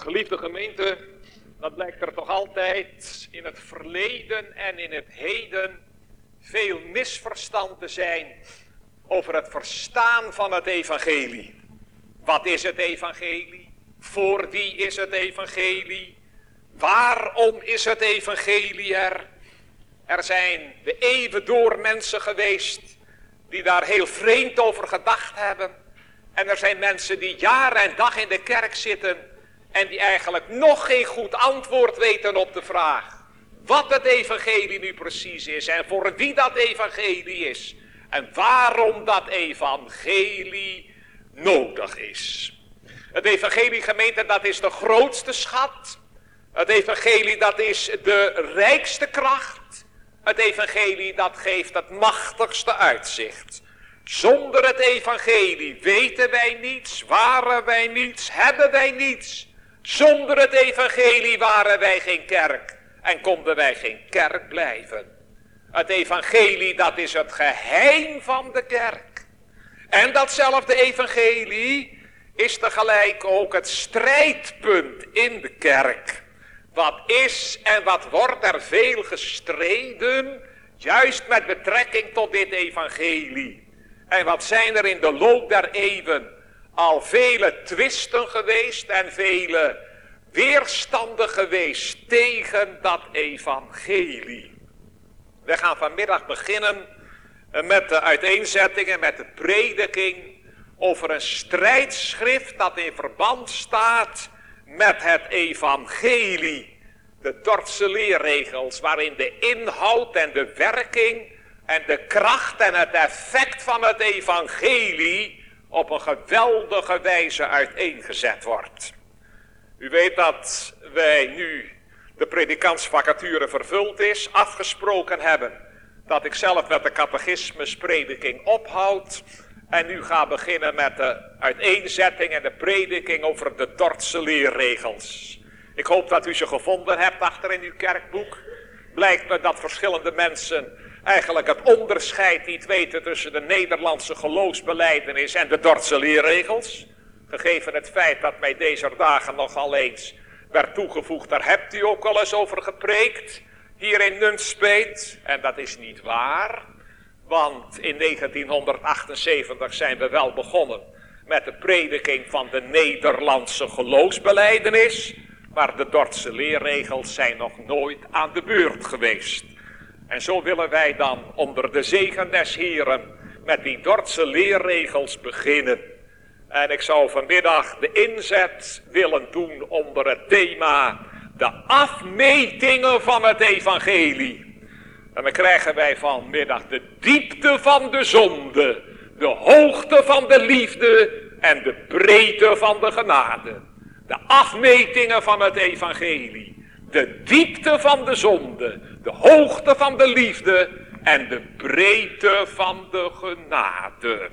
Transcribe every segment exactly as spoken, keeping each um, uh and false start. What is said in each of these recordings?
Geliefde gemeente, dat blijkt er toch altijd in het verleden en in het heden veel misverstand te zijn over het verstaan van het evangelie. Wat is het evangelie? Voor wie is het evangelie? Waarom is het evangelie er? Er zijn de eeuwen door mensen geweest die daar heel vreemd over gedacht hebben. En er zijn mensen die jaar en dag in de kerk zitten en die eigenlijk nog geen goed antwoord weten op de vraag wat het evangelie nu precies is en voor wie dat evangelie is. En waarom dat evangelie nodig is. Het evangelie, gemeente, dat is de grootste schat. Het evangelie, dat is de rijkste kracht. Het evangelie, dat geeft het machtigste uitzicht. Zonder het evangelie weten wij niets, waren wij niets, hebben wij niets. Zonder het evangelie waren wij geen kerk en konden wij geen kerk blijven. Het evangelie, dat is het geheim van de kerk. En datzelfde evangelie is tegelijk ook het strijdpunt in de kerk. Wat is en wat wordt er veel gestreden, juist met betrekking tot dit evangelie. En wat zijn er in de loop der eeuwen al vele twisten geweest en vele weerstanden geweest tegen dat evangelie. We gaan vanmiddag beginnen met de uiteenzettingen, met de prediking over een strijdschrift dat in verband staat met het evangelie. De Dordtse leerregels waarin de inhoud en de werking en de kracht en het effect van het evangelie op een geweldige wijze uiteengezet wordt. U weet dat wij nu de predikantsvacature vervuld is, afgesproken hebben dat ik zelf met de catechismusprediking ophoud en nu ga beginnen met de uiteenzetting en de prediking over de Dordtse leerregels. Ik hoop dat u ze gevonden hebt achter in uw kerkboek. Blijkt me dat verschillende mensen eigenlijk het onderscheid niet weten tussen de Nederlandse geloofsbelijdenis en de Dordtse leerregels. Gegeven het feit dat mij deze dagen nogal eens werd toegevoegd, daar hebt u ook al eens over gepreekt, hier in Nunspeet. En dat is niet waar, want in negentienhonderdachtenzeventig zijn we wel begonnen met de prediking van de Nederlandse geloofsbelijdenis, maar de Dordtse leerregels zijn nog nooit aan de beurt geweest. En zo willen wij dan onder de zegen des Heren met die Dordtse leerregels beginnen. En ik zou vanmiddag de inzet willen doen onder het thema de afmetingen van het evangelie. En dan krijgen wij vanmiddag de diepte van de zonde, de hoogte van de liefde en de breedte van de genade. De afmetingen van het evangelie, de diepte van de zonde, de hoogte van de liefde en de breedte van de genade.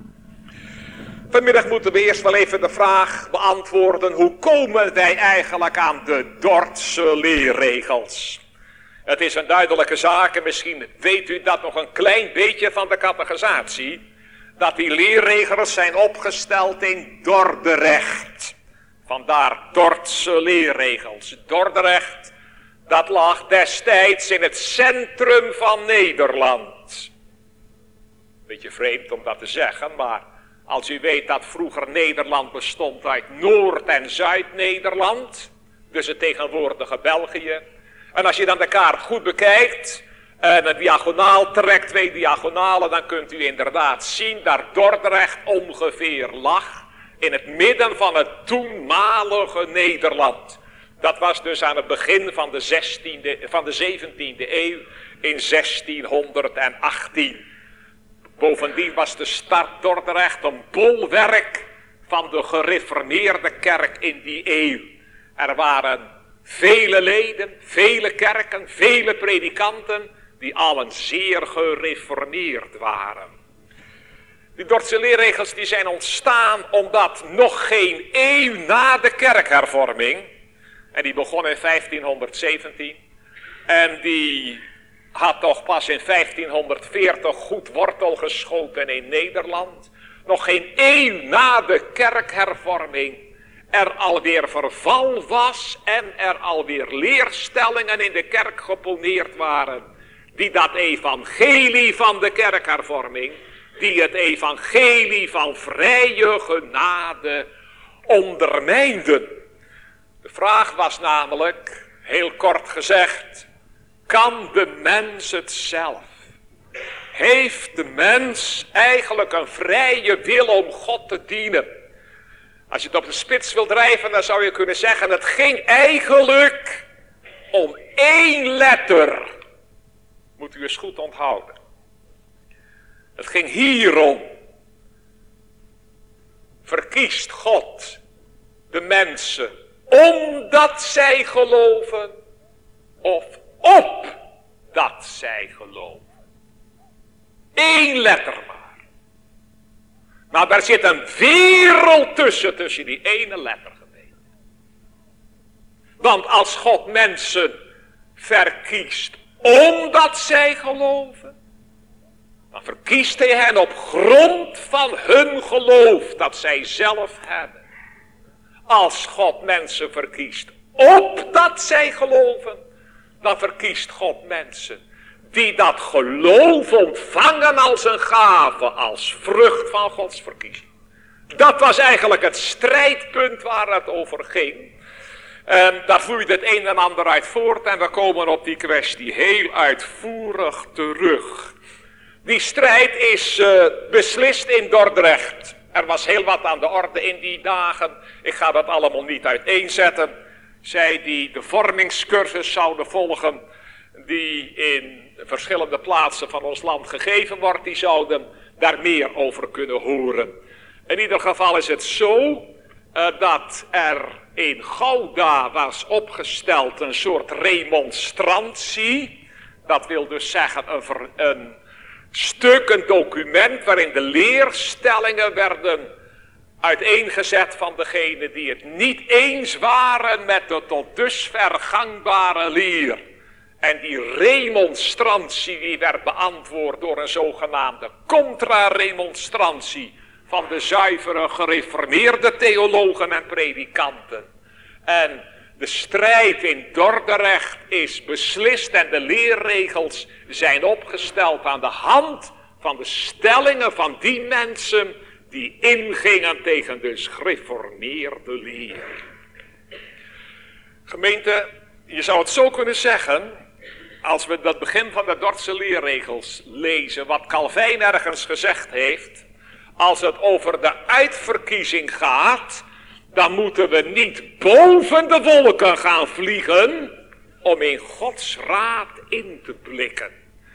Vanmiddag moeten we eerst wel even de vraag beantwoorden, hoe komen wij eigenlijk aan de Dordtse leerregels? Het is een duidelijke zaak en misschien weet u dat nog een klein beetje van de catechisatie, dat die leerregels zijn opgesteld in Dordrecht. Vandaar Dordtse leerregels. Dordrecht, dat lag destijds in het centrum van Nederland. Beetje vreemd om dat te zeggen, maar als u weet dat vroeger Nederland bestond uit Noord- en Zuid-Nederland, dus het tegenwoordige België. En als je dan de kaart goed bekijkt en een diagonaal trekt, twee diagonalen, dan kunt u inderdaad zien dat Dordrecht ongeveer lag in het midden van het toenmalige Nederland. Dat was dus aan het begin van de, zestiende, van de zeventiende eeuw in zestienhonderdachttien. Bovendien was de stad Dordrecht een bolwerk van de gereformeerde kerk in die eeuw. Er waren vele leden, vele kerken, vele predikanten die allen zeer gereformeerd waren. Die Dordtse leerregels die zijn ontstaan omdat nog geen eeuw na de kerkhervorming, en die begon in vijftienhonderdzeventien, en die had toch pas in vijftienhonderdveertig goed wortel geschoten in Nederland. Nog geen eeuw na de kerkhervorming er alweer verval was en er alweer leerstellingen in de kerk geponeerd waren, die dat evangelie van de kerkhervorming, die het evangelie van vrije genade ondermijnden. De vraag was namelijk, heel kort gezegd, kan de mens het zelf? Heeft de mens eigenlijk een vrije wil om God te dienen? Als je het op de spits wil drijven, dan zou je kunnen zeggen, het ging eigenlijk om één letter. Moet u eens goed onthouden. Het ging hierom. Verkiest God de mensen omdat zij geloven of opdat zij geloven. Eén letter maar. Maar daar zit een wereld tussen, tussen die ene letter gemeente. Want als God mensen verkiest omdat zij geloven, dan verkiest hij hen op grond van hun geloof dat zij zelf hebben. Als God mensen verkiest opdat zij geloven, dan verkiest God mensen die dat geloof ontvangen als een gave, als vrucht van Gods verkiezing. Dat was eigenlijk het strijdpunt waar het over ging. En daar vloeide het een en ander uit voort en we komen op die kwestie heel uitvoerig terug. Die strijd is uh, beslist in Dordrecht. Er was heel wat aan de orde in die dagen. Ik ga dat allemaal niet uiteenzetten. Zij die de vormingscursus zouden volgen, die in verschillende plaatsen van ons land gegeven wordt, die zouden daar meer over kunnen horen. In ieder geval is het zo uh, dat er in Gouda was opgesteld een soort remonstrantie. Dat wil dus zeggen een, ver, een stuk, een document waarin de leerstellingen werden uiteengezet van degenen die het niet eens waren met de tot dusver gangbare leer. En die remonstrantie die werd beantwoord door een zogenaamde contra-remonstrantie van de zuivere gereformeerde theologen en predikanten. En de strijd in Dordrecht is beslist en de leerregels zijn opgesteld aan de hand van de stellingen van die mensen die ingingen tegen de gereformeerde leer. Gemeente, je zou het zo kunnen zeggen, als we dat begin van de Dordtse leerregels lezen, wat Calvijn ergens gezegd heeft, als het over de uitverkiezing gaat, dan moeten we niet boven de wolken gaan vliegen om in Gods raad in te blikken.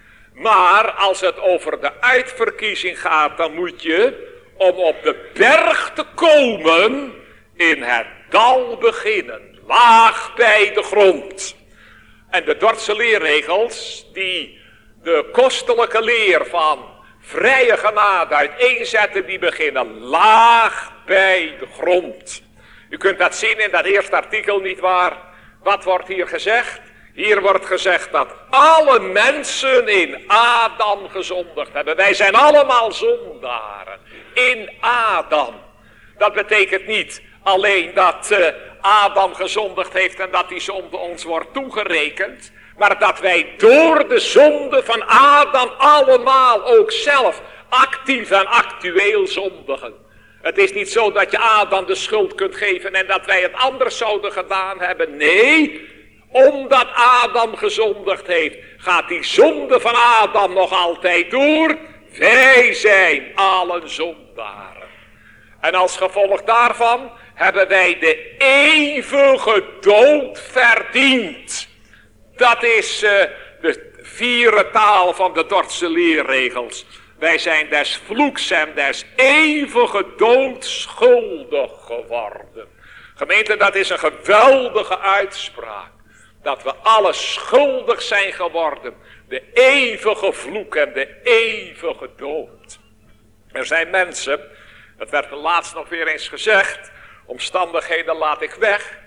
Maar als het over de uitverkiezing gaat, dan moet je, om op de berg te komen, in het dal beginnen, laag bij de grond. En de Dordtse leerregels, die de kostelijke leer van vrije genade uiteenzetten, die beginnen laag bij de grond. U kunt dat zien in dat eerste artikel, nietwaar? Wat wordt hier gezegd? Hier wordt gezegd dat alle mensen in Adam gezondigd hebben. Wij zijn allemaal zondaren. In Adam. Dat betekent niet alleen dat uh, Adam gezondigd heeft en dat die zonde ons wordt toegerekend. Maar dat wij door de zonde van Adam allemaal ook zelf actief en actueel zondigen. Het is niet zo dat je Adam de schuld kunt geven en dat wij het anders zouden gedaan hebben. Nee, omdat Adam gezondigd heeft, gaat die zonde van Adam nog altijd door. Wij zijn allen zondaren. En als gevolg daarvan hebben wij de eeuwige dood verdiend. Dat is uh, de vierde taal van de Dordtse leerregels. Wij zijn des vloeks en des eeuwige dood schuldig geworden. Gemeente, dat is een geweldige uitspraak. Dat we alle schuldig zijn geworden. De eeuwige vloek en de eeuwige dood. Er zijn mensen, dat werd laatst nog weer eens gezegd, omstandigheden laat ik weg,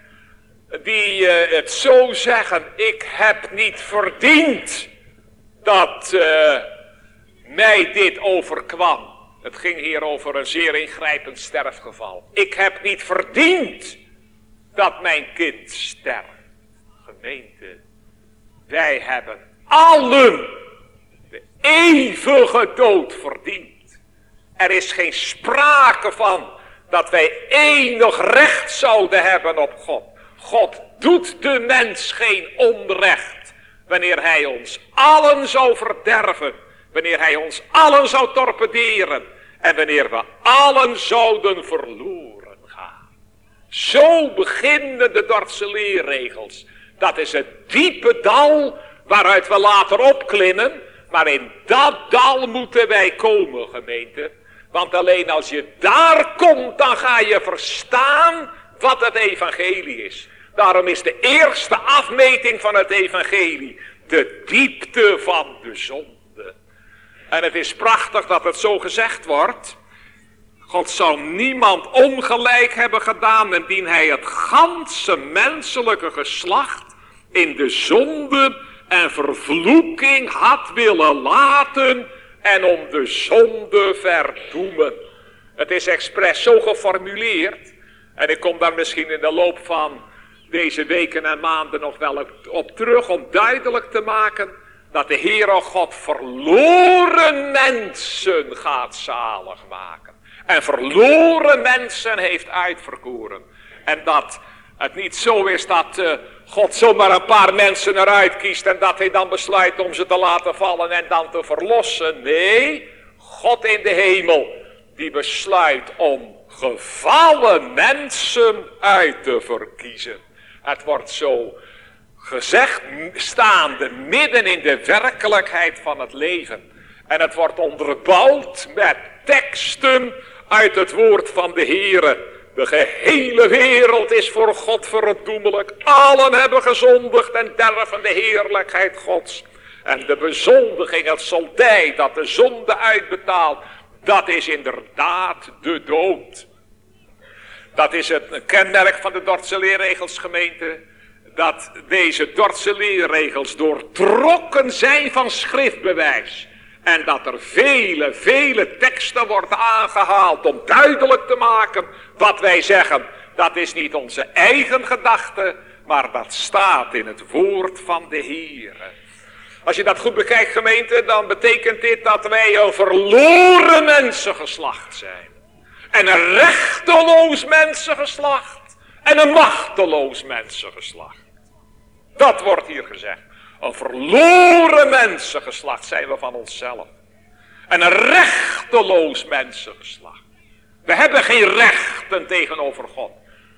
die uh, het zo zeggen, ik heb niet verdiend dat uh, mij dit overkwam. Het ging hier over een zeer ingrijpend sterfgeval. Ik heb niet verdiend dat mijn kind sterft. Gemeente, wij hebben allen de eeuwige dood verdiend. Er is geen sprake van dat wij enig recht zouden hebben op God. God doet de mens geen onrecht wanneer hij ons allen zou verderven. Wanneer hij ons allen zou torpederen. En wanneer we allen zouden verloren gaan. Zo beginnen de Dordtse leerregels. Dat is het diepe dal waaruit we later opklimmen. Maar in dat dal moeten wij komen, gemeente. Want alleen als je daar komt, dan ga je verstaan wat het evangelie is. Daarom is de eerste afmeting van het evangelie de diepte van de zonde. En het is prachtig dat het zo gezegd wordt. God zou niemand ongelijk hebben gedaan indien hij het ganse menselijke geslacht in de zonde en vervloeking had willen laten en om de zonde verdoemen. Het is expres zo geformuleerd en ik kom daar misschien in de loop van deze weken en maanden nog wel op terug om duidelijk te maken dat de Heere God verloren mensen gaat zalig maken. En verloren mensen heeft uitverkoren. En dat het niet zo is dat uh, God zomaar een paar mensen eruit kiest en dat hij dan besluit om ze te laten vallen en dan te verlossen. Nee, God in de hemel die besluit om gevallen mensen uit te verkiezen. Het wordt zo gezegd staande midden in de werkelijkheid van het leven. En het wordt onderbouwd met teksten uit het woord van de Heere. De gehele wereld is voor God verdoemelijk. Allen hebben gezondigd en derven de heerlijkheid Gods. En de bezondiging, het soldij dat de zonde uitbetaalt, dat is inderdaad de dood. Dat is het kenmerk van de Dordtse leerregels, gemeente. Dat deze Dordtse leerregels doortrokken zijn van schriftbewijs. En dat er vele, vele teksten worden aangehaald om duidelijk te maken wat wij zeggen. Dat is niet onze eigen gedachte, maar dat staat in het woord van de Heere. Als je dat goed bekijkt, gemeente, dan betekent dit dat wij een verloren mensengeslacht zijn. En een rechteloos mensengeslacht. En een machteloos mensengeslacht. Dat wordt hier gezegd. Een verloren mensengeslacht zijn we van onszelf. En een rechteloos mensengeslacht. We hebben geen rechten tegenover God.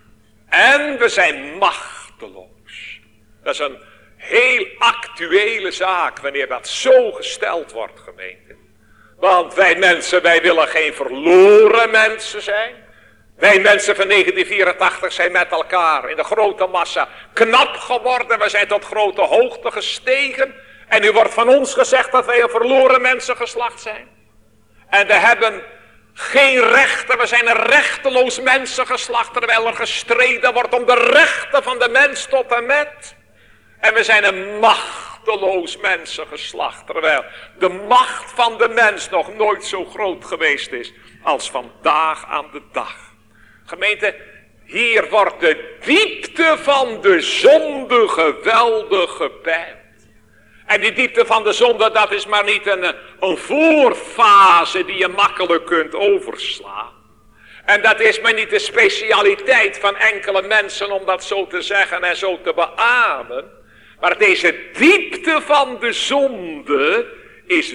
En we zijn machteloos. Dat is een heel actuele zaak wanneer dat zo gesteld wordt, gemeente. Want wij mensen, wij willen geen verloren mensen zijn. Wij mensen van negentien vierentachtig zijn met elkaar in de grote massa knap geworden. We zijn tot grote hoogte gestegen. En nu wordt van ons gezegd dat wij een verloren mensengeslacht zijn. En we hebben geen rechten. We zijn een rechteloos mensengeslacht. Terwijl er gestreden wordt om de rechten van de mens tot en met. En we zijn een machteloos mensengeslacht. Terwijl de macht van de mens nog nooit zo groot geweest is als vandaag aan de dag. Gemeente, hier wordt de diepte van de zonde geweldig gepeild. En die diepte van de zonde, dat is maar niet een, een voorfase die je makkelijk kunt overslaan. En dat is maar niet de specialiteit van enkele mensen om dat zo te zeggen en zo te beamen. Maar deze diepte van de zonde is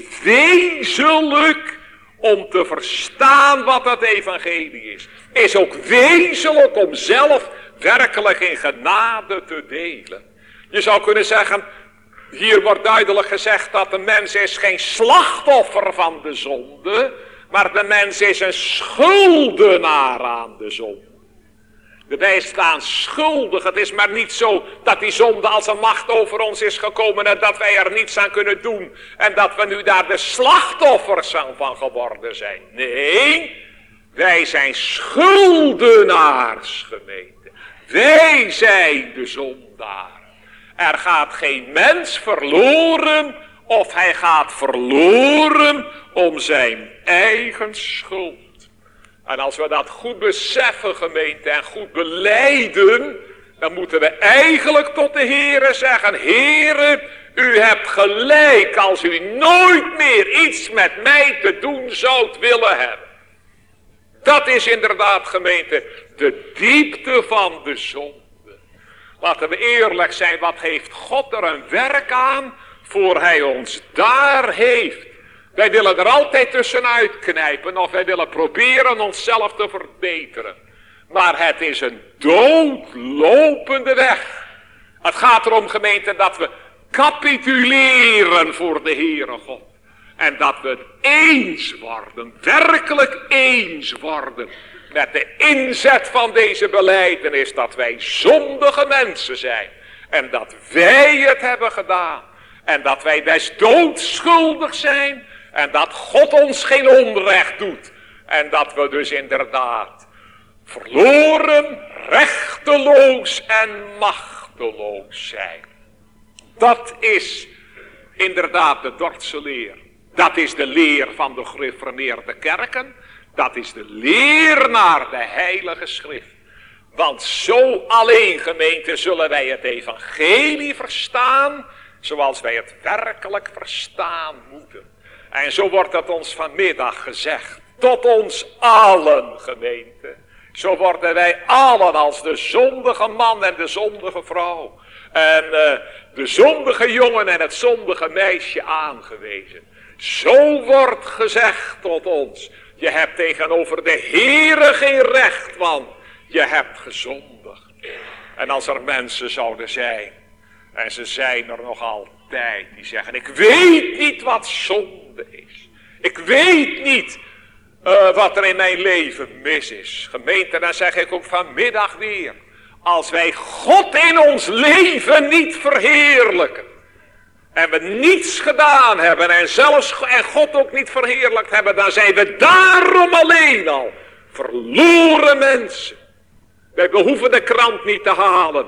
wezenlijk om te verstaan wat het evangelie is. Is ook wezenlijk om zelf werkelijk in genade te delen. Je zou kunnen zeggen, hier wordt duidelijk gezegd dat de mens is geen slachtoffer van de zonde, maar de mens is een schuldenaar aan de zonde. Wij staan schuldig. Het is maar niet zo dat die zonde als een macht over ons is gekomen en dat wij er niets aan kunnen doen. En dat we nu daar de slachtoffers van geworden zijn. Nee, wij zijn schuldenaars, gemeente. Wij zijn de zondaar. Er gaat geen mens verloren of hij gaat verloren om zijn eigen schuld. En als we dat goed beseffen, gemeente, en goed belijden, dan moeten we eigenlijk tot de Heere zeggen, Heere, u hebt gelijk als u nooit meer iets met mij te doen zoudt willen hebben. Dat is inderdaad, gemeente, de diepte van de zonde. Laten we eerlijk zijn, wat heeft God er een werk aan voor hij ons daar heeft. Wij willen er altijd tussenuit knijpen of wij willen proberen onszelf te verbeteren. Maar het is een doodlopende weg. Het gaat erom, gemeente, dat we capituleren voor de Heere God. En dat we het eens worden, werkelijk eens worden met de inzet van deze belijdenis dat wij zondige mensen zijn. En dat wij het hebben gedaan. En dat wij best doodschuldig zijn. En dat God ons geen onrecht doet. En dat we dus inderdaad verloren, rechteloos en machteloos zijn. Dat is inderdaad de Dordtse leer. Dat is de leer van de gereformeerde kerken. Dat is de leer naar de Heilige Schrift. Want zo alleen, gemeente, zullen wij het evangelie verstaan, zoals wij het werkelijk verstaan moeten. En zo wordt het ons vanmiddag gezegd, tot ons allen, gemeente. Zo worden wij allen als de zondige man en de zondige vrouw. En uh, de zondige jongen en het zondige meisje aangewezen. Zo wordt gezegd tot ons. Je hebt tegenover de Heere geen recht, want je hebt gezondigd. En als er mensen zouden zijn, en ze zijn er nog altijd, die zeggen, ik weet niet wat zonde is. Ik weet niet uh, wat er in mijn leven mis is. Gemeente, dan zeg ik ook vanmiddag weer. Als wij God in ons leven niet verheerlijken. En we niets gedaan hebben en zelfs en God ook niet verheerlijkt hebben. Dan zijn we daarom alleen al verloren mensen. Wij behoeven de krant niet te halen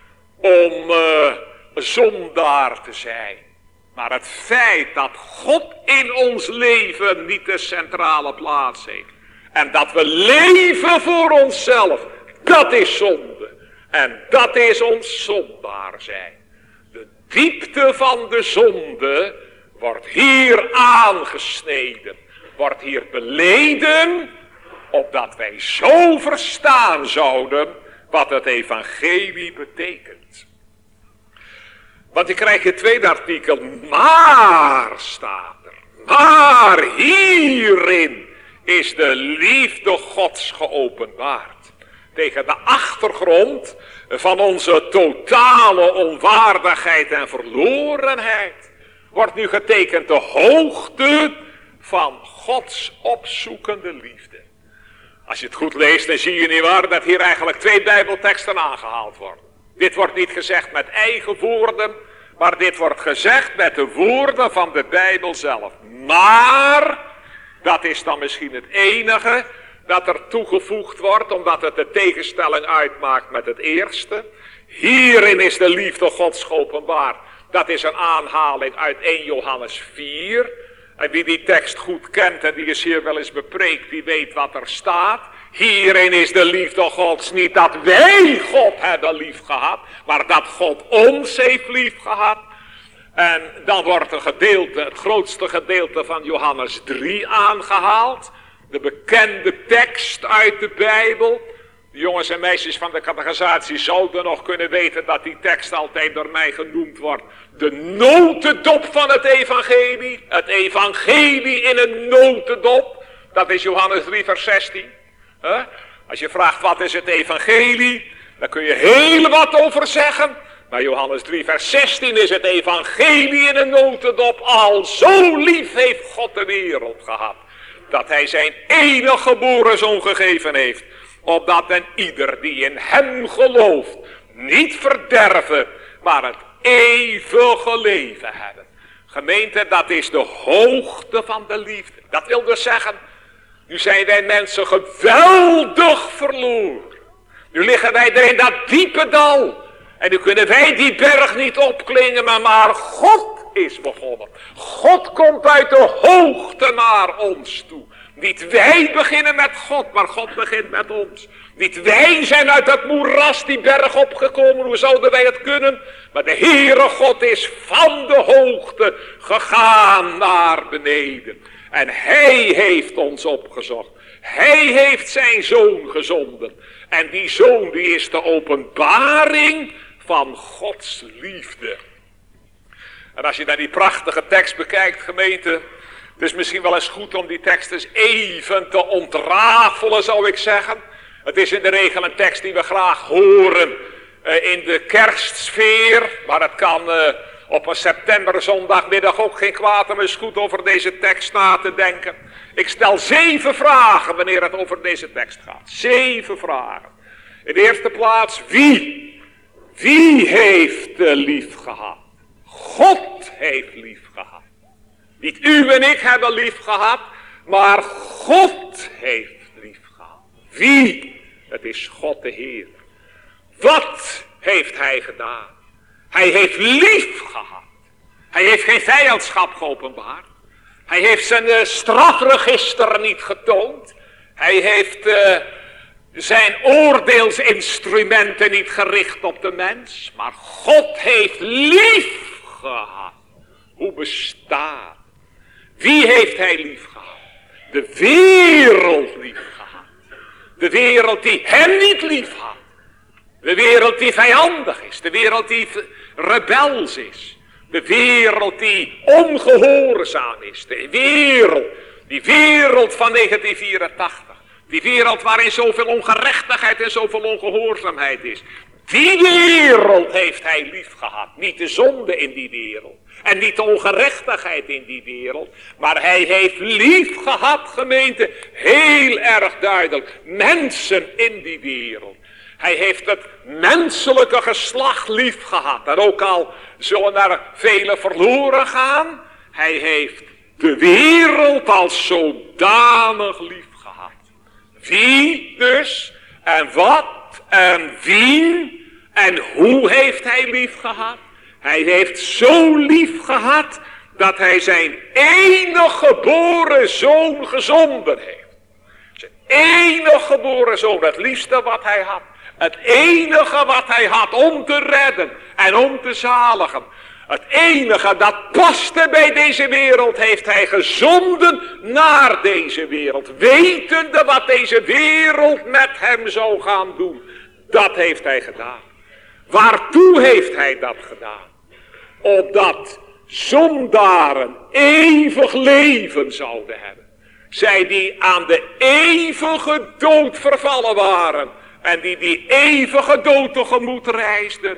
om uh, zondaar te zijn. Maar het feit dat God in ons leven niet de centrale plaats heeft. En dat we leven voor onszelf. Dat is zonde. En dat is ons zondaar zijn. De diepte van de zonde wordt hier aangesneden. Wordt hier beleden. Opdat wij zo verstaan zouden wat het evangelie betekent. Want je krijgt het tweede artikel. Maar staat er. Maar hierin is de liefde Gods geopenbaard. Tegen de achtergrond van onze totale onwaardigheid en verlorenheid. Wordt nu getekend de hoogte van Gods opzoekende liefde. Als je het goed leest, dan zie je niet waar dat hier eigenlijk twee bijbelteksten aangehaald worden. Dit wordt niet gezegd met eigen woorden, maar dit wordt gezegd met de woorden van de Bijbel zelf. Maar, dat is dan misschien het enige dat er toegevoegd wordt, omdat het de tegenstelling uitmaakt met het eerste. Hierin is de liefde Gods geopenbaard. Dat is een aanhaling uit eerste Johannes vier. En wie die tekst goed kent en die is hier wel eens bepreekt, die weet wat er staat. Hierin is de liefde Gods niet dat wij God hebben lief gehad, maar dat God ons heeft lief gehad. En dan wordt een gedeelte, het grootste gedeelte van Johannes drie aangehaald. De bekende tekst uit de Bijbel. De jongens en meisjes van de catechisatie zouden nog kunnen weten dat die tekst altijd door mij genoemd wordt. De notendop van het evangelie. Het evangelie in een notendop. Dat is Johannes drie vers zestien. Huh? Als je vraagt wat is het evangelie, dan kun je heel wat over zeggen. Maar Johannes drie vers zestien is het evangelie in een notendop. Al zo lief heeft God de wereld gehad. Dat hij zijn enige geboren zoon gegeven heeft. Opdat een ieder die in hem gelooft niet verderven, maar het eeuwige leven hebben. Gemeente, dat is de hoogte van de liefde. Dat wil dus zeggen, nu zijn wij mensen geweldig verloren. Nu liggen wij er in dat diepe dal. En nu kunnen wij die berg niet opklimmen, maar, maar God is begonnen. God komt uit de hoogte naar ons toe. Niet wij beginnen met God, maar God begint met ons. Niet wij zijn uit dat moeras die berg opgekomen, hoe zouden wij het kunnen? Maar de Heere God is van de hoogte gegaan naar beneden. En Hij heeft ons opgezocht. Hij heeft zijn Zoon gezonden. En die Zoon die is de openbaring van Gods liefde. En als je dan die prachtige tekst bekijkt, gemeente, het is misschien wel eens goed om die tekst eens even te ontrafelen, zou ik zeggen. Het is in de regel een tekst die we graag horen uh, in de kerstsfeer, maar het kan uh, op een septemberzondagmiddag ook geen kwaad om eens goed over deze tekst na te denken. Ik stel zeven vragen wanneer het over deze tekst gaat. Zeven vragen. In de eerste plaats, wie? Wie heeft uh, lief gehad? God heeft lief gehad. Niet u en ik hebben lief gehad, maar God heeft lief gehad. Wie? Het is God de Heer. Wat heeft Hij gedaan? Hij heeft lief gehad. Hij heeft geen vijandschap geopenbaard. Hij heeft zijn uh, strafregister niet getoond. Hij heeft uh, zijn oordeelsinstrumenten niet gericht op de mens. Maar God heeft lief gehad. Hoe bestaat? Wie heeft Hij lief gehad? De wereld lief gehad. De wereld die Hem niet lief had. De wereld die vijandig is. De wereld die rebels is. De wereld die ongehoorzaam is. De wereld, die wereld van negentien vierentachtig. Die wereld waarin zoveel ongerechtigheid en zoveel ongehoorzaamheid is. Die wereld heeft Hij lief gehad. Niet de zonde in die wereld. En niet de ongerechtigheid in die wereld. Maar Hij heeft lief gehad, gemeente. Heel erg duidelijk. Mensen in die wereld. Hij heeft het menselijke geslacht lief gehad. En ook al zullen er velen verloren gaan. Hij heeft de wereld als zodanig lief gehad. Wie dus? En wat? En wie? En hoe heeft Hij lief gehad? Hij heeft zo lief gehad dat Hij zijn enige geboren zoon gezonden heeft. Zijn enige geboren zoon, het liefste wat Hij had. Het enige wat Hij had om te redden en om te zaligen. Het enige dat paste bij deze wereld heeft Hij gezonden naar deze wereld. Wetende wat deze wereld met Hem zou gaan doen. Dat heeft Hij gedaan. Waartoe heeft Hij dat gedaan? Opdat zondaren eeuwig leven zouden hebben. Zij die aan de eeuwige dood vervallen waren. En die die eeuwige dood tegemoet reisden.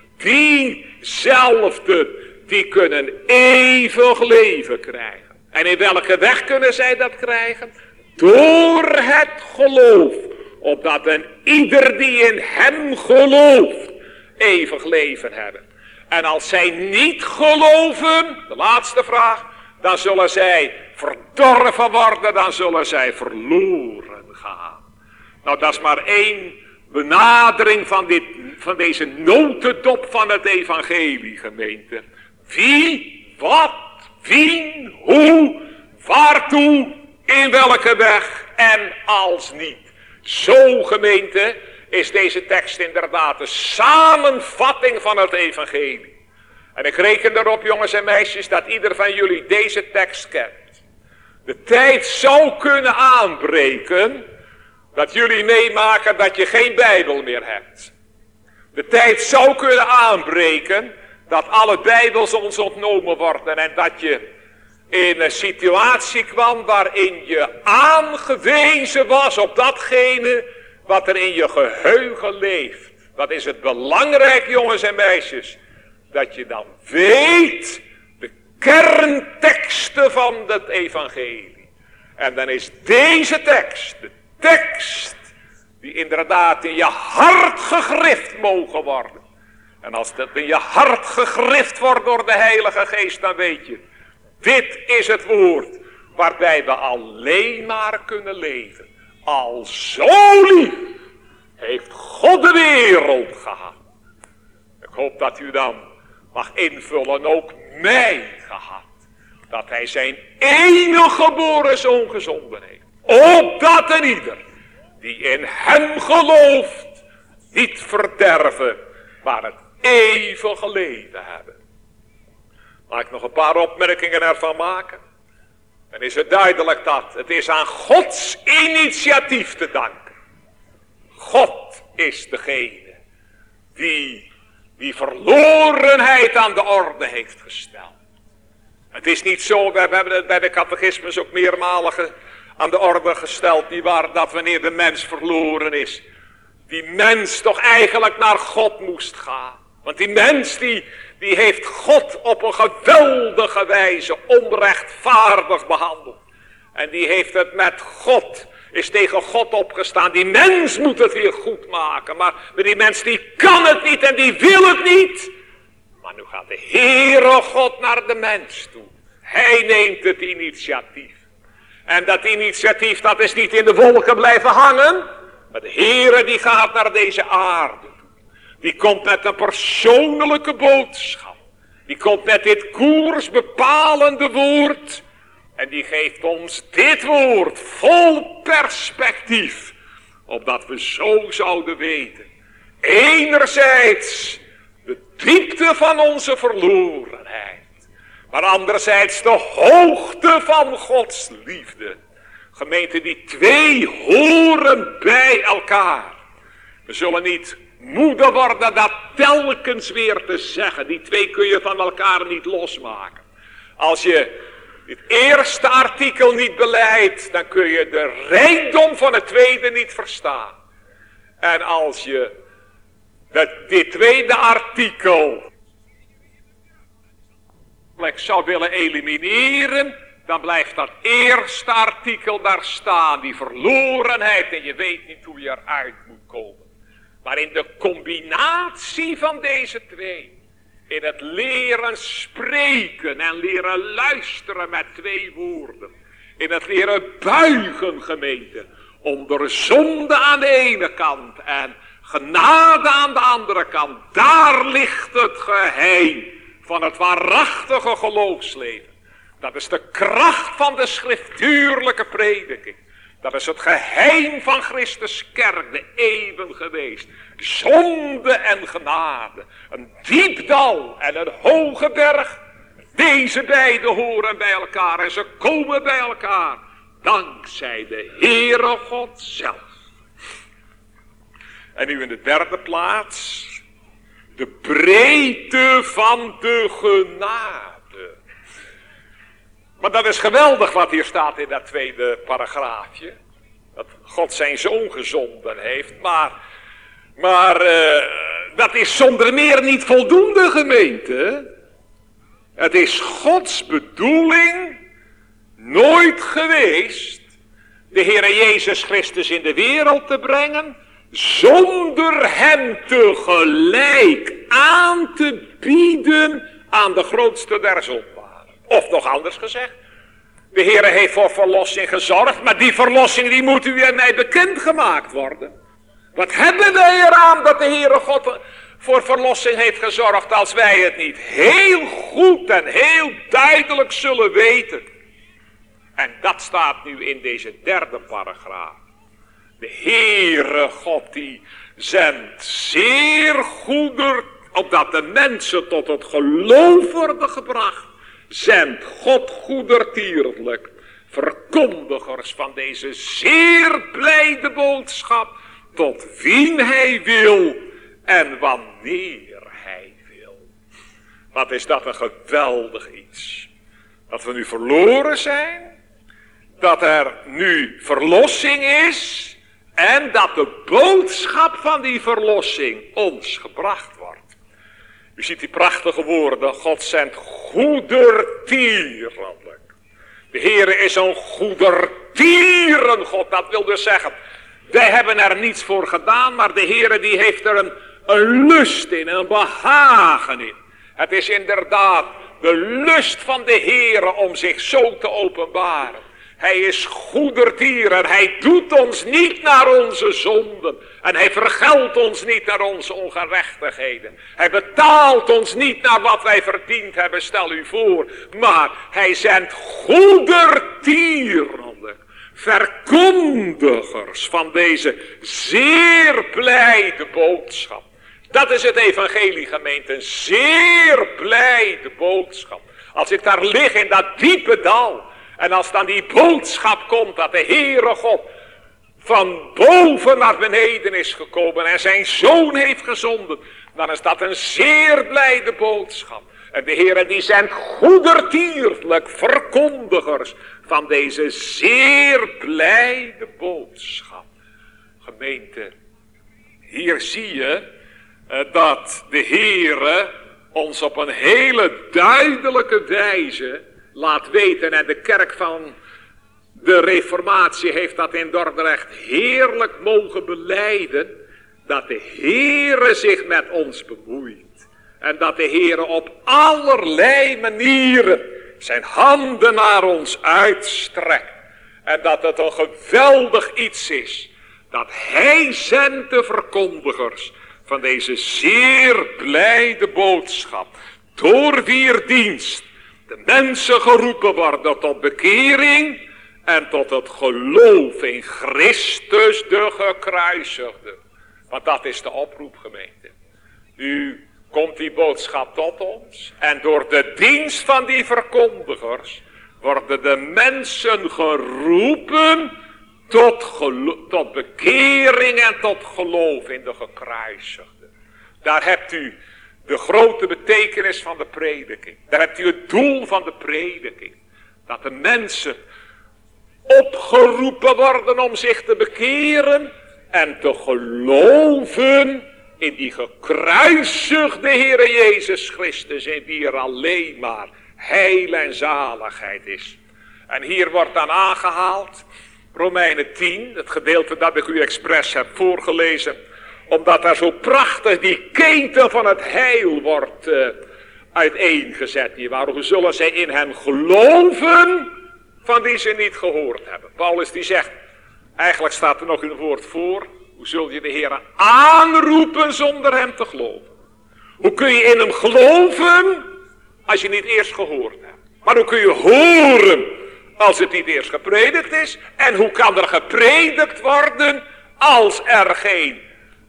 Diezelfde, die kunnen eeuwig leven krijgen. En in welke weg kunnen zij dat krijgen? Door het geloof. Opdat een ieder die in Hem gelooft, eeuwig leven hebben. En als zij niet geloven, de laatste vraag, dan zullen zij verdorven worden, dan zullen zij verloren gaan. Nou, dat is maar één benadering van, dit, van deze notendop van het evangelie, gemeente. Wie, wat, wie, hoe, waartoe, in welke weg en als niet. Zo, gemeente, is deze tekst inderdaad de samenvatting van het evangelie. En ik reken erop, jongens en meisjes, dat ieder van jullie deze tekst kent. De tijd zou kunnen aanbreken dat jullie meemaken dat je geen Bijbel meer hebt. De tijd zou kunnen aanbreken dat alle Bijbels ons ontnomen worden en dat je in een situatie kwam waarin je aangewezen was op datgene wat er in je geheugen leeft. Dat is het belangrijk, jongens en meisjes, dat je dan weet de kernteksten van het evangelie. En dan is deze tekst, de tekst die inderdaad in je hart gegrift mogen worden. En als dat in je hart gegrift wordt door de Heilige Geest, dan weet je, dit is het woord waarbij we alleen maar kunnen leven. Al zo lief heeft God de wereld gehad. Ik hoop dat u dan mag invullen, ook mij gehad. Dat Hij zijn enige geboren zoon gezonden heeft. opdat een ieder die in hem gelooft niet verderven, maar het eeuwige leven hebben. Laat ik nog een paar opmerkingen ervan maken. Dan is het duidelijk dat het is aan Gods initiatief te danken. God is degene die die verlorenheid aan de orde heeft gesteld. Het is niet zo, we hebben het bij de catechismus ook meermalen aan de orde gesteld, nietwaar, dat wanneer de mens verloren is, die mens toch eigenlijk naar God moest gaan. Want die mens die, die heeft God op een geweldige wijze onrechtvaardig behandeld. En die heeft het met God, is tegen God opgestaan. Die mens moet het weer goed maken. Maar die mens die kan het niet en die wil het niet. Maar nu gaat de Heere God naar de mens toe. Hij neemt het initiatief. En dat initiatief, dat is niet in de wolken blijven hangen. Maar de Heere die gaat naar deze aarde toe. Die komt met een persoonlijke boodschap. Die komt met dit koersbepalende woord. En die geeft ons dit woord vol perspectief. Opdat we zo zouden weten. Enerzijds de diepte van onze verlorenheid. Maar anderzijds de hoogte van Gods liefde. Gemeente, die twee horen bij elkaar. We zullen niet moede worden dat telkens weer te zeggen. Die twee kun je van elkaar niet losmaken. Als je dit eerste artikel niet beleidt, dan kun je de rijkdom van het tweede niet verstaan. En als je dat, dit tweede artikel zou willen elimineren, dan blijft dat eerste artikel daar staan, die verlorenheid, en je weet niet hoe je eruit moet komen. Maar in de combinatie van deze twee, in het leren spreken en leren luisteren met twee woorden, in het leren buigen, gemeente, onder zonde aan de ene kant en genade aan de andere kant, daar ligt het geheim van het waarachtige geloofsleven. Dat is de kracht van de schriftuurlijke prediking. Dat is het geheim van Christus kerk, de eeuwen geweest. Zonde en genade, een diep dal en een hoge berg. Deze beiden horen bij elkaar en ze komen bij elkaar. Dankzij de Heere God zelf. En nu in de derde plaats, de breedte van de genade. Maar dat is geweldig wat hier staat in dat tweede paragraafje. Dat God zijn zoon gezonden heeft. Maar, maar uh, dat is zonder meer niet voldoende, gemeente. Het is Gods bedoeling nooit geweest de Heere Jezus Christus in de wereld te brengen, zonder hem tegelijk aan te bieden aan de grootste der zondaren. Of nog anders gezegd, de Heere heeft voor verlossing gezorgd, maar die verlossing die moet u en mij bekendgemaakt worden. Wat hebben wij eraan dat de Heere God voor verlossing heeft gezorgd als wij het niet heel goed en heel duidelijk zullen weten? En dat staat nu in deze derde paragraaf. De Heere God die zendt zeer goeder, opdat de mensen tot het geloof worden gebracht. Zendt God goedertierlijk verkondigers van deze zeer blijde boodschap, tot wien hij wil en wanneer hij wil. Wat is dat een geweldig iets. Dat we nu verloren zijn, dat er nu verlossing is en dat de boodschap van die verlossing ons gebracht wordt. U ziet die prachtige woorden, God zendt goedertierlijk. De Heere is een goedertieren God, dat wil dus zeggen, wij hebben er niets voor gedaan, maar de Heere die heeft er een, een lust in, een behagen in. Het is inderdaad de lust van de Heere om zich zo te openbaren. Hij is goedertieren, hij doet ons niet naar onze zonden. En hij vergeldt ons niet naar onze ongerechtigheden. Hij betaalt ons niet naar wat wij verdiend hebben, stel u voor. Maar hij zendt goedertierlijk verkondigers van deze zeer blijde boodschap. Dat is het evangelie, gemeente, een zeer blijde boodschap. Als ik daar lig in dat diepe dal en als dan die boodschap komt dat de Heere God van boven naar beneden is gekomen en zijn Zoon heeft gezonden, dan is dat een zeer blijde boodschap. En de Heere die zendt goedertierlijk verkondigers van deze zeer blijde boodschap. Gemeente, hier zie je uh, dat de Heere ons op een hele duidelijke wijze laat weten. En de kerk van de Reformatie heeft dat in Dordrecht heerlijk mogen belijden. Dat de Heere zich met ons bemoeit. En dat de Heere op allerlei manieren zijn handen naar ons uitstrekt. En dat het een geweldig iets is. Dat hij zendt de verkondigers van deze zeer blijde boodschap. Door wier dienst de mensen geroepen worden tot bekering en tot het geloof in Christus de gekruisigde. Want dat is de oproep, gemeente. Nu komt die boodschap tot ons en door de dienst van die verkondigers worden de mensen geroepen tot, gelo- tot bekering en tot geloof in de gekruisigde. Daar hebt u de grote betekenis van de prediking. Daar hebt u het doel van de prediking. Dat de mensen opgeroepen worden om zich te bekeren en te geloven in die gekruisigde Heere Jezus Christus, in wie er alleen maar heil en zaligheid is. En hier wordt dan aangehaald Romeinen tien, het gedeelte dat ik u expres heb voorgelezen, omdat daar zo prachtig die keten van het heil wordt uh, uiteengezet. Hier, waarom zullen zij in hem geloven van die ze niet gehoord hebben. Paulus die zegt, eigenlijk staat er nog een woord voor, hoe zul je de Heer aanroepen zonder hem te geloven? Hoe kun je in hem geloven als je niet eerst gehoord hebt? Maar hoe kun je horen als het niet eerst gepredikt is? En hoe kan er gepredikt worden als er geen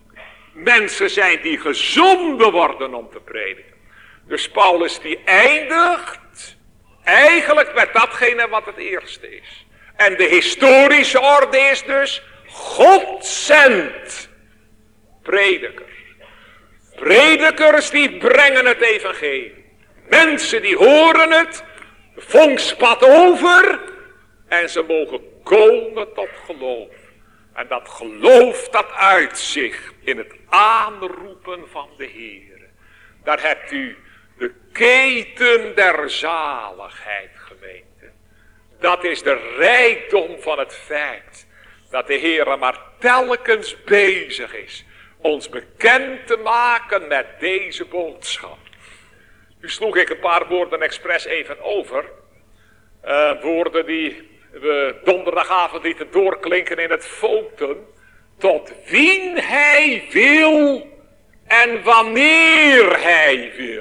mensen zijn die gezonden worden om te prediken? Dus Paulus die eindigt eigenlijk met datgene wat het eerste is. En de historische orde is dus, God zendt predikers. Predikers die brengen het evangelie. Mensen die horen het, de vonk spat over en ze mogen komen tot geloof. En dat geloof dat uitzicht in het aanroepen van de Heer. Daar hebt u de keten der zaligheid, gemeente. Dat is de rijkdom van het feit dat de Heer maar telkens bezig is ons bekend te maken met deze boodschap. Nu sloeg ik een paar woorden expres even over. Uh, woorden die we donderdagavond lieten doorklinken in het Voten. Tot wien hij wil en wanneer hij wil.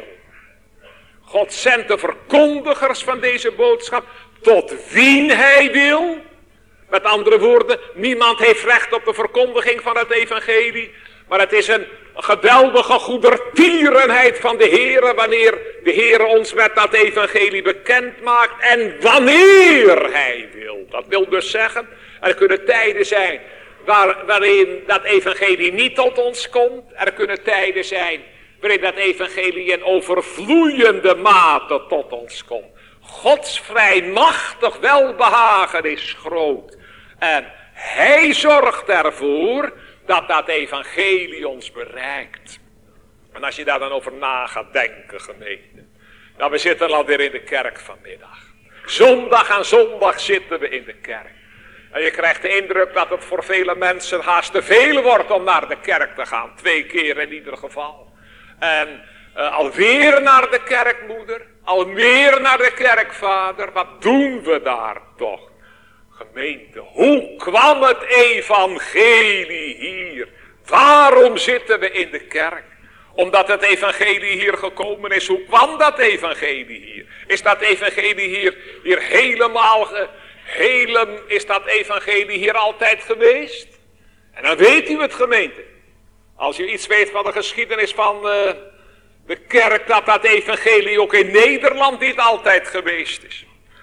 God zendt de verkondigers van deze boodschap tot wien hij wil. Met andere woorden, niemand heeft recht op de verkondiging van het evangelie. Maar het is een geweldige goedertierenheid van de Heere wanneer de Heere ons met dat evangelie bekend maakt. En wanneer hij wil. Dat wil dus zeggen, er kunnen tijden zijn waar, waarin dat evangelie niet tot ons komt. Er kunnen tijden zijn waarin dat evangelie in overvloeiende mate tot ons komt. Gods vrijmachtig welbehagen is groot. En hij zorgt ervoor dat dat evangelie ons bereikt. En als je daar dan over na gaat denken, gemeente. Nou, we zitten alweer in de kerk vanmiddag. Zondag aan zondag zitten we in de kerk. En je krijgt de indruk dat het voor vele mensen haast te veel wordt om naar de kerk te gaan. Twee keer in ieder geval. En uh, alweer naar de kerkmoeder. Alweer naar de kerkvader. Wat doen we daar toch? Gemeente, hoe kwam het evangelie hier? Waarom zitten we in de kerk? Omdat het evangelie hier gekomen is. Hoe kwam dat evangelie hier? Is dat evangelie hier, hier helemaal ge, Helem is dat evangelie hier altijd geweest. En dan weet u het, gemeente. Als u iets weet van de geschiedenis van uh, de kerk, dat dat evangelie ook in Nederland niet altijd geweest is.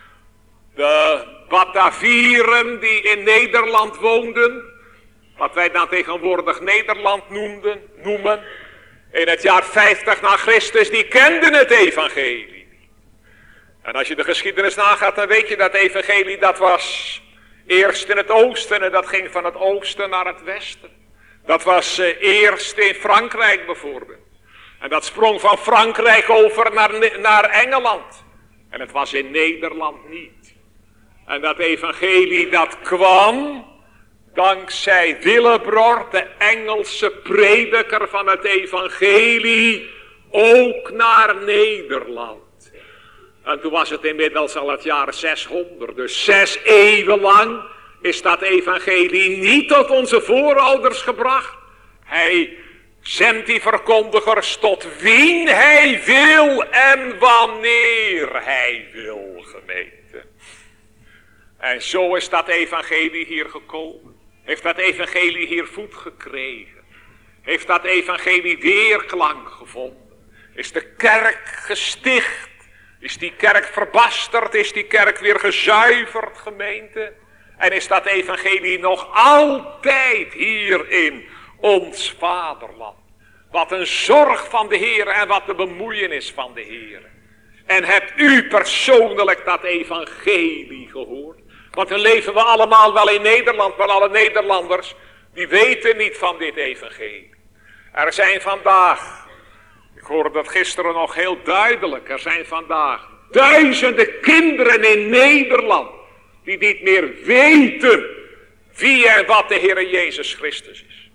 De Batavieren die in Nederland woonden, wat wij dan tegenwoordig Nederland noemden, noemen, in het jaar vijftig na Christus, die kenden het evangelie. En als je de geschiedenis nagaat, dan weet je dat evangelie, dat was eerst in het oosten en dat ging van het oosten naar het westen. Dat was uh, eerst in Frankrijk bijvoorbeeld. En dat sprong van Frankrijk over naar, naar Engeland. En het was in Nederland niet. En dat evangelie dat kwam dankzij Willebrord, de Engelse prediker van het evangelie, ook naar Nederland. En toen was het inmiddels al het jaar zeshonderd. Dus zes eeuwen lang is dat evangelie niet tot onze voorouders gebracht. Hij zendt die verkondigers tot wien hij wil en wanneer hij wil, gemeente. En zo is dat evangelie hier gekomen. Heeft dat evangelie hier voet gekregen. Heeft dat evangelie weerklank gevonden. Is de kerk gesticht. Is die kerk verbasterd. Is die kerk weer gezuiverd, gemeente. En is dat evangelie nog altijd hier in ons vaderland. Wat een zorg van de Heer en wat de bemoeienis van de Heer. En hebt u persoonlijk dat evangelie gehoord? Want dan leven we allemaal wel in Nederland, maar alle Nederlanders, die weten niet van dit evangelie. Er zijn vandaag, ik hoorde dat gisteren nog heel duidelijk, er zijn vandaag duizenden kinderen in Nederland, die niet meer weten wie en wat de Heer Jezus Christus is.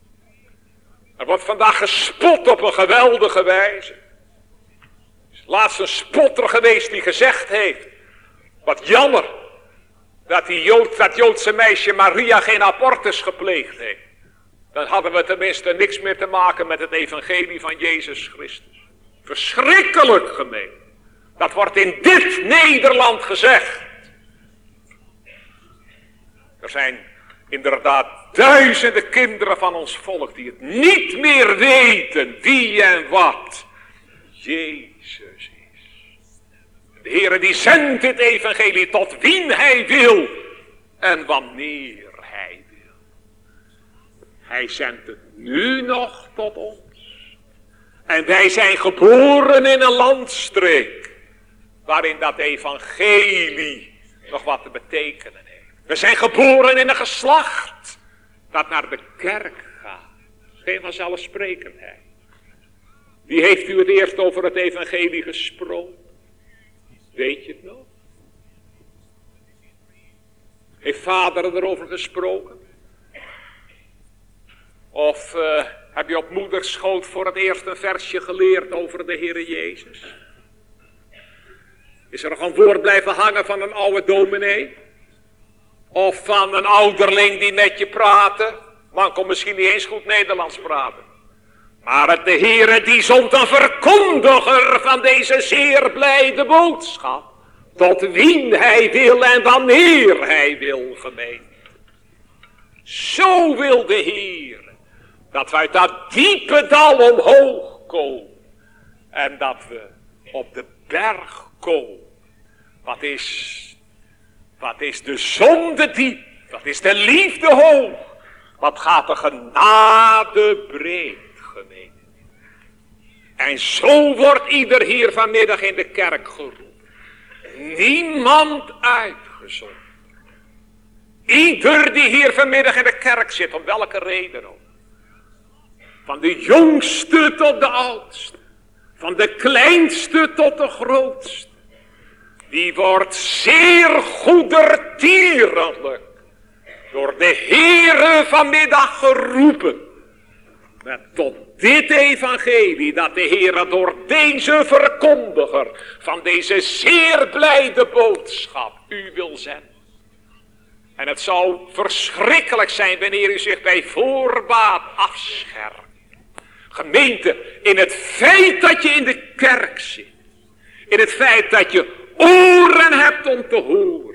Er wordt vandaag gespot op een geweldige wijze. Er is laatst een spotter geweest die gezegd heeft, wat jammer, dat die Jood, dat Joodse meisje Maria geen abortus gepleegd heeft. Dan hadden we tenminste niks meer te maken met het evangelie van Jezus Christus. Verschrikkelijk, gemeen. Dat wordt in dit Nederland gezegd. Er zijn inderdaad duizenden kinderen van ons volk die het niet meer weten wie en wat Jezus is. De Heere die zendt dit evangelie tot wien hij wil en wanneer hij wil. Hij zendt het nu nog tot ons. En wij zijn geboren in een landstreek waarin dat evangelie nog wat te betekenen heeft. We zijn geboren in een geslacht dat naar de kerk gaat. Geen vanzelfsprekendheid. Wie heeft u het eerst over het evangelie gesproken? Weet je het nog? Heeft vader erover gesproken? Of uh, heb je op moederschoot voor het eerst een versje geleerd over de Heere Jezus? Is er nog een woord blijven hangen van een oude dominee? Of van een ouderling die met je praatte? Man kon misschien niet eens goed Nederlands praten. Maar het de Heere die zond een verkondiger van deze zeer blijde boodschap. Tot wien hij wil en wanneer hij wil, gemeente. Zo wil de Heer dat we uit dat diepe dal omhoog komen. En dat we op de berg komen. Wat is, wat is de zonde diep? Wat is de liefde hoog? Wat gaat de genade breed, gemeente? En zo wordt ieder hier vanmiddag in de kerk geroepen. Niemand uitgezonderd. Ieder die hier vanmiddag in de kerk zit, om welke reden ook. Van de jongste tot de oudste. Van de kleinste tot de grootste. Die wordt zeer goedertierlijk door de Heere vanmiddag geroepen. Met tot dit evangelie dat de Heere door deze verkondiger van deze zeer blijde boodschap u wil zenden. En het zou verschrikkelijk zijn wanneer u zich bij voorbaat afschermt. Gemeente, in het feit dat je in de kerk zit. In het feit dat je oren hebt om te horen.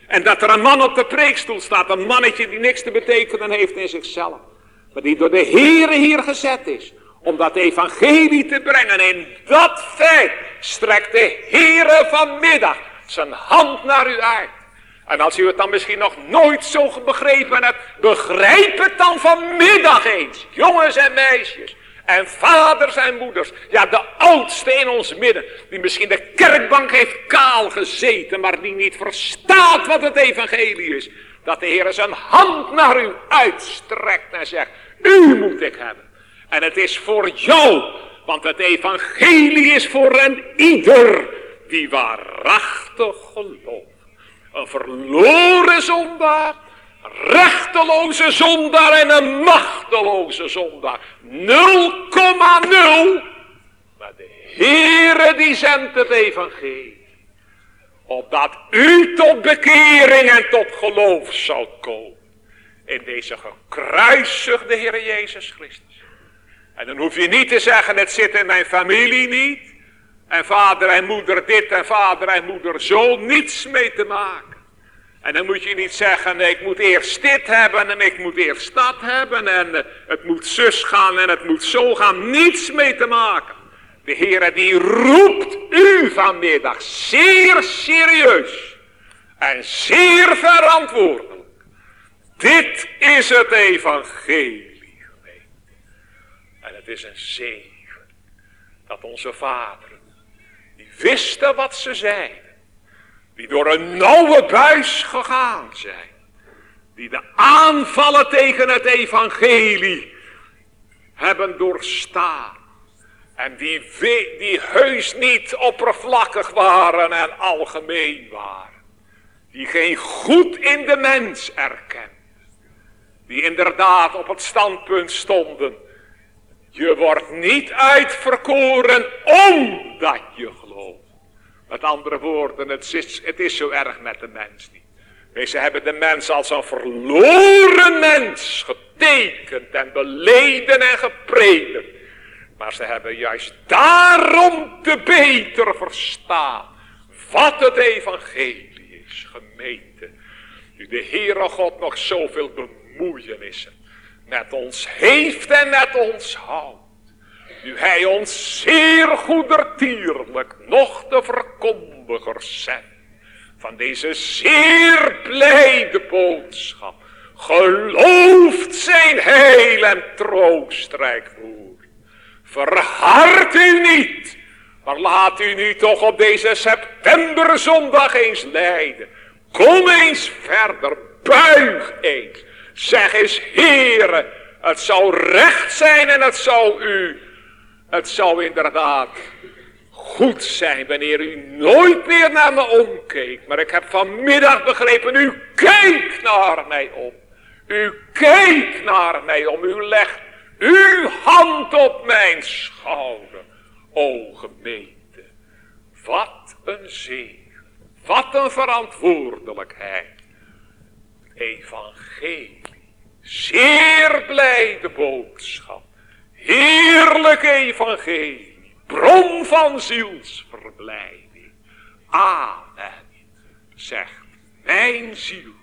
En dat er een man op de preekstoel staat, een mannetje die niks te betekenen heeft in zichzelf. Maar die door de Heere hier gezet is. Om dat evangelie te brengen. In dat feit strekt de Heere vanmiddag zijn hand naar u uit. En als u het dan misschien nog nooit zo begrepen hebt, begrijp het dan vanmiddag eens. Jongens en meisjes. En vaders en moeders. Ja, de oudste in ons midden. Die misschien de kerkbank heeft kaal gezeten. Maar die niet verstaat wat het evangelie is. Dat de Heer zijn hand naar u uitstrekt en zegt. U moet ik hebben. En het is voor jou. Want het evangelie is voor een ieder. Die waarachtig gelooft. Een verloren zondaar. Rechteloze zondaar en een machteloze zondaar. nul komma nul. Maar de Heere die zendt het evangelie. Opdat u tot bekering en tot geloof zou komen. In deze gekruisigde Heer Jezus Christus. En dan hoef je niet te zeggen, het zit in mijn familie niet. En vader en moeder dit en vader en moeder zo. Niets mee te maken. En dan moet je niet zeggen, nee, ik moet eerst dit hebben en ik moet eerst dat hebben. En uh, het moet zus gaan en het moet zo gaan. Niets mee te maken. De Heere die roept u vanmiddag zeer serieus. En zeer verantwoordelijk. Dit is het evangelie. En het is een zegen. Dat onze vaderen, die wisten wat ze zeiden. Die door een nauwe buis gegaan zijn. Die de aanvallen tegen het evangelie hebben doorstaan. En die, die heus niet oppervlakkig waren en algemeen waren. Die geen goed in de mens erkenden. Die inderdaad op het standpunt stonden. Je wordt niet uitverkoren omdat je gelooft. Met andere woorden, het is, het is zo erg met de mens niet. Deze hebben de mens als een verloren mens getekend en beleden en gepredikt. Maar ze hebben juist daarom te beter verstaan wat het evangelie is, gemeente. Nu de Heere God nog zoveel bemoeienissen met ons heeft en met ons houdt. Nu hij ons zeer goedertierlijk nog de verkondigers zendt van deze zeer blijde boodschap. Gelooft zijn heil en troostrijk woord. Verhard u niet, maar laat u nu toch op deze septemberzondag eens leiden. Kom eens verder, buig eens. Zeg eens, Heere, het zou recht zijn en het zou u... Het zou inderdaad goed zijn wanneer u nooit meer naar me omkeek. Maar ik heb vanmiddag begrepen, u keek naar mij om. U keek naar mij om. U legt uw hand op mijn schouder. O gemeente, wat een zegen. Wat een verantwoordelijkheid. Evangelie. Zeer blijde boodschap. Heerlijk evangelie, bron van zielsverblijding. Amen, zegt mijn ziel.